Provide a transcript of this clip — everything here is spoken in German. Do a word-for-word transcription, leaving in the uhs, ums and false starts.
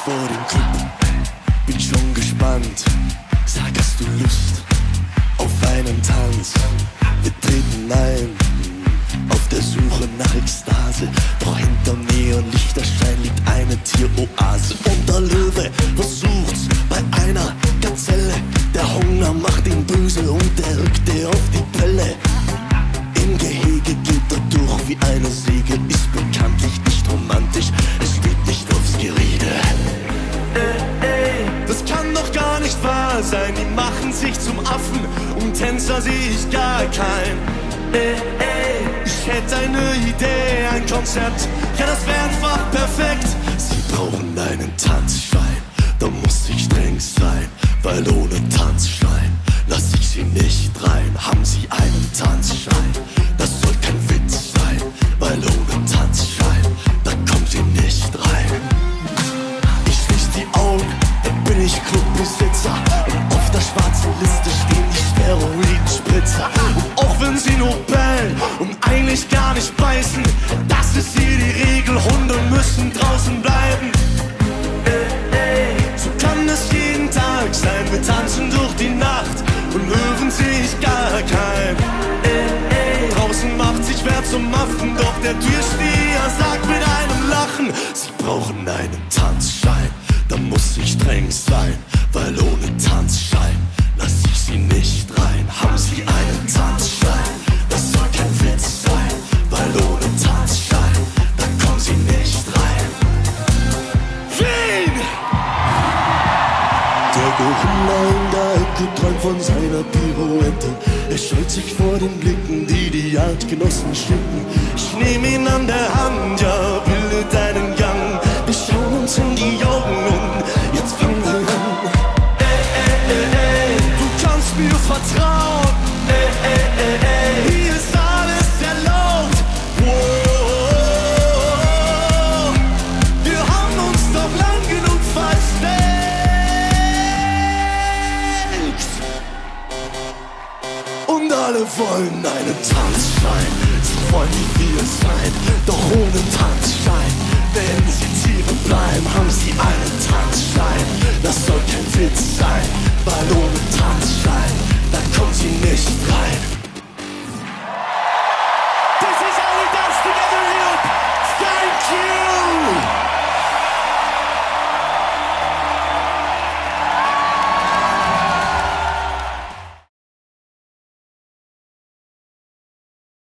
vor dem Club, bin schon gespannt. Sag, hast du Lust auf einen Tanz? Wir treten ein, auf der Suche nach Ekstase. Doch hinterm Neonlichterschein liegt eine Tieroase. Und der Löwe versucht's bei einer Gazelle. Der Hunger macht ihn böse und er rückt dir auf die Pelle. Im Gehege geht er durch wie eine Säge, ist bekanntlich nicht romantisch, es steht nicht aufs Gerede. Ey, ey, das kann doch gar nicht wahr sein, die machen sich zum Affen, und Tänzer seh ich gar kein. Ey, ey, ich hätte eine Idee, ein Konzept, ja das wär einfach perfekt. Sie brauchen einen Tanzschein, da muss ich streng sein, weil ohne Tanzschein lass ich sie nicht rein. Haben Sie einen Tanzschein? Das soll kein Witz sein, weil ohne Tanzschein, da kommen Sie nicht rein. Ich schließ die Augen, dann bin ich Clubbesitzer, und auf der schwarzen Liste stehen die Steroidspritzer. Und auch wenn sie nur bellen und eigentlich gar nicht beißen, das ist hier die Regel, Hunde müssen draußen bleiben. Ey, ey, so kann es jeden Tag sein, wir tanzen durch die Nacht und Löwen seh ich gar kein. Ey, ey, draußen macht sich wer zum Affen, doch der Türsteher sagt mit einem Lachen, sie brauchen einen Tanzschein, da muss ich streng sein, weil ohne Tanzschein lass ich sie nicht rein. Haben Sie einen Tanzschein? Das soll kein Witz sein, weil ohne Tanzschein, da kommen Sie nicht rein. Wien! Der Gorilla in der Ecke träumt von seiner Pirouette. Er scheut sich vor den Blicken, die die Artgenossen schicken. Ich nehm ihn an der Hand, ja, bildet einen Gang. Wir schauen uns in die Augen und jetzt fangen wir an. Ey, ey, ey, ey, du kannst mir vertrauen. Ey, ey, ey, ey, hier ist alles erlaubt. Wow, wir haben uns doch lang genug versteckt. Und alle wollen einen Tanzschein, sie wollen wie wir sein, doch